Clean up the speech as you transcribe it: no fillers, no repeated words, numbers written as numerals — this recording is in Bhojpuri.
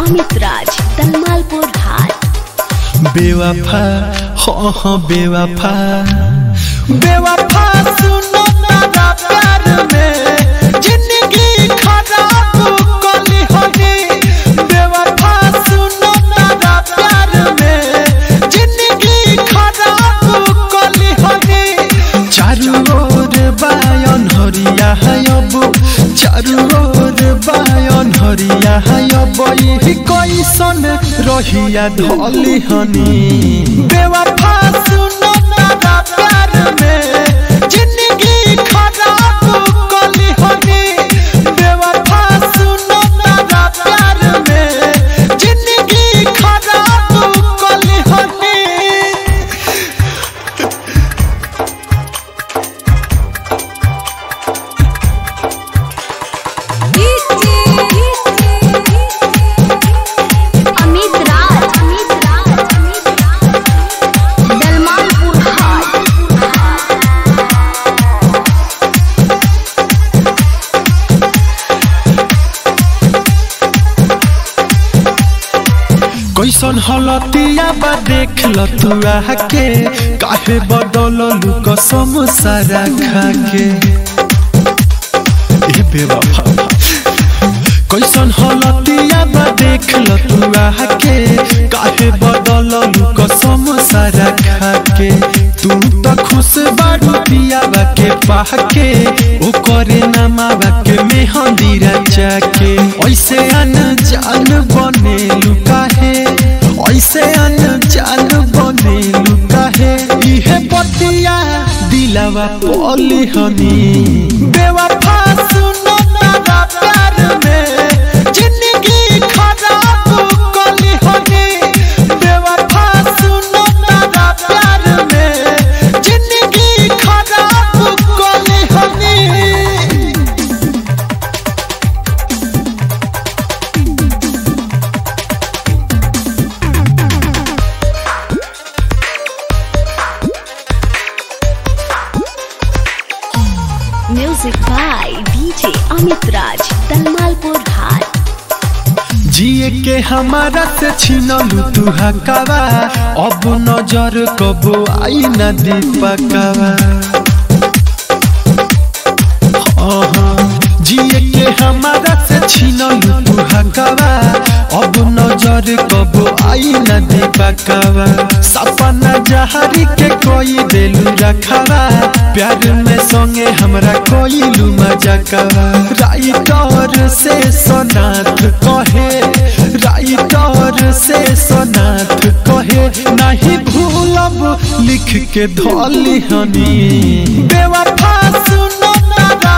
अमित राज दलमालपुर हाट। बेवफा हो बेवफा बेवफा सुनो तारा प्यार में जिंदगी खराब कली होनी। बेवफा सुनो तारा प्यार में जिंदगी खराब कली होनी। चारों ओर बायन हरिया है अब, चारों ओर बायन हरिया है अब, यही कैसन रहिया ढली हनी। बेवफा सुनो तारा प्यार में जिंदगी खराब कली हनी। बेवफा सुनो तारा प्यार में जिंदगी खराब कली हनी। अमित राज दलमालपुर हाट। कैसन हलतिया बा देख ल तू आके, काहे बदललू कसम सारा खाके। ए बेवफा कैसन हलतिया बा देख ल तू आके, काहे बदललू कसम सारा खाके। तू तो खुश बारू पियावा के पाके, ओ करे नामावा के मेहंदी रचा के। ऐसे अनजान बनेलू काहे, ऐसे अनजान बनेलू काहे, इहे बतिया दिलवा पली हनी। बेवफा सुनो तारा प्यार में जिंदगी खराब कली हनी। बेवफा सुनो तारा प्यार में जिंदगी खराब कली हनी। Music by DJ Amit Raj Dalmalpur हाट। जिए के हमारा से छीनलू तू हकावा, अब नजर कबो आई न दीपकवा। जिए के हमारा से छीनलू तू हकावा, अब नजर कबो आई न दीपकवा। सपना जहरी के कोई देलू रखवा, प्यार में संगे हमरा कोइलू मजाकवा। राइटर से सोनाथ कहे, राइटर से सोनाथ कहे, नहीं भूलब लिख के धली हनी। बेवफा सुनो तारा